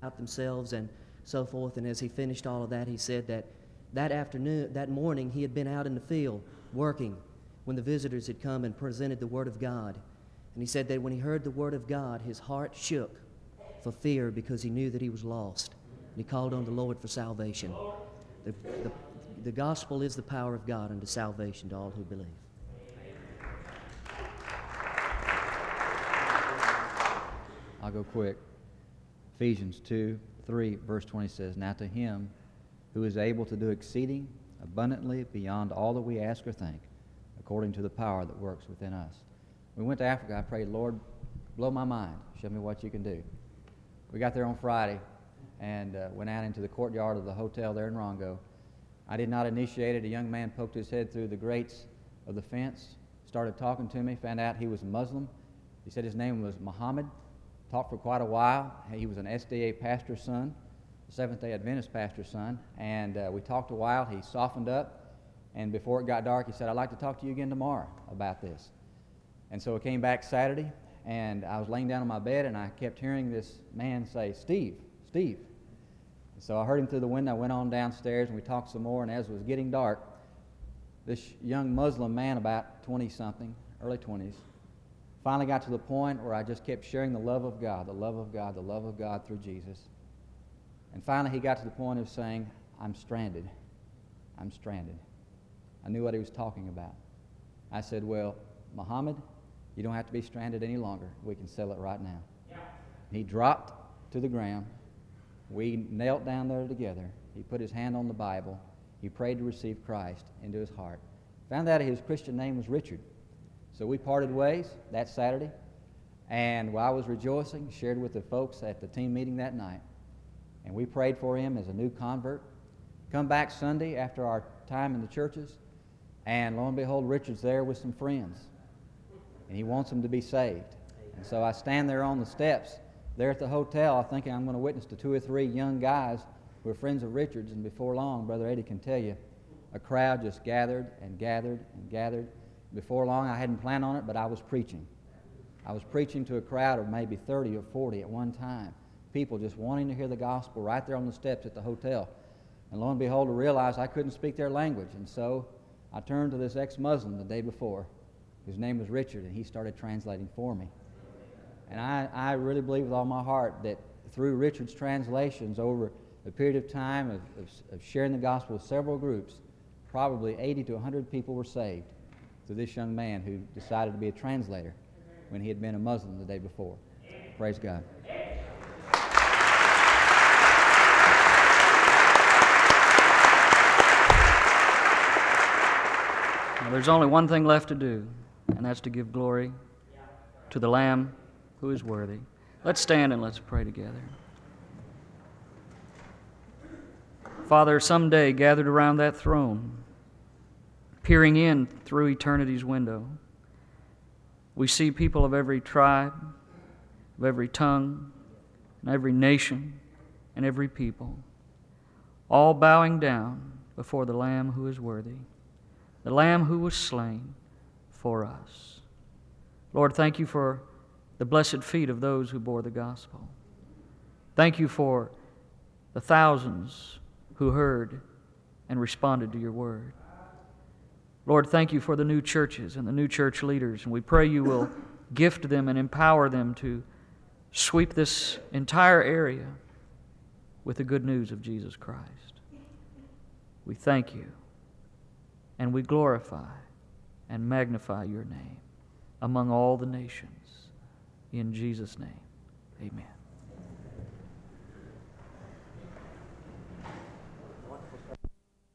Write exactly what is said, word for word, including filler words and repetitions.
out themselves and so forth. And as he finished all of that, he said that that afternoon, that morning, he had been out in the field working when the visitors had come and presented the Word of God. And he said that when he heard the Word of God, his heart shook for fear because he knew that he was lost. And he called on the Lord for salvation. The, the, the gospel is the power of God unto salvation to all who believe. I'll go quick. Ephesians two, three, verse twenty says, "Now to him who is able to do exceeding abundantly beyond all that we ask or think, according to the power that works within us." We went to Africa. I prayed, "Lord, blow my mind. Show me what you can do." We got there on Friday and uh, went out into the courtyard of the hotel there in Rongo. I did not initiate it. A young man poked his head through the grates of the fence, started talking to me, found out he was Muslim. He said his name was Muhammad. Talked for quite a while. He was an S D A pastor's son, a Seventh-day Adventist pastor's son, and uh, we talked a while. He softened up, and before it got dark, he said, "I'd like to talk to you again tomorrow about this." And so I came back Saturday, and I was laying down on my bed, and I kept hearing this man say, "Steve, Steve." And so I heard him through the window. I went on downstairs, and we talked some more, and as it was getting dark, this young Muslim man, about twenty-something, early twenties, finally got to the point where I just kept sharing the love of God, the love of God, the love of God through Jesus. And finally he got to the point of saying, "I'm stranded. I'm stranded." I knew what he was talking about. I said, "Well, Muhammad, you don't have to be stranded any longer. We can settle it right now." Yeah. He dropped to the ground. We knelt down there together. He put his hand on the Bible. He prayed to receive Christ into his heart. Found out his Christian name was Richard. So we parted ways that Saturday, and while I was rejoicing, shared with the folks at the team meeting that night, and we prayed for him as a new convert. Come back Sunday after our time in the churches, and lo and behold, Richard's there with some friends, and he wants them to be saved. And so I stand there on the steps there at the hotel, thinking I'm going to witness to two or three young guys who are friends of Richard's, and before long, Brother Eddie can tell you, a crowd just gathered and gathered and gathered. Before long, I hadn't planned on it, but I was preaching. I was preaching to a crowd of maybe thirty or forty at one time. People just wanting to hear the gospel right there on the steps at the hotel. And lo and behold, I realized I couldn't speak their language. And so I turned to this ex-Muslim the day before, whose name was Richard, and he started translating for me. And I, I really believe with all my heart that through Richard's translations over a period of time of, of, of sharing the gospel with several groups, probably eighty to one hundred people were saved through this young man who decided to be a translator when he had been a Muslim the day before. Praise God. Now, there's only one thing left to do, and that's to give glory to the Lamb who is worthy. Let's stand and let's pray together. Father, someday gathered around that throne, peering in through eternity's window, we see people of every tribe, of every tongue, and every nation, and every people, all bowing down before the Lamb who is worthy, the Lamb who was slain for us. Lord, thank you for the blessed feet of those who bore the gospel. Thank you for the thousands who heard and responded to your word. Lord, thank you for the new churches and the new church leaders, and we pray you will gift them and empower them to sweep this entire area with the good news of Jesus Christ. We thank you, and we glorify and magnify your name among all the nations. In Jesus' name, amen.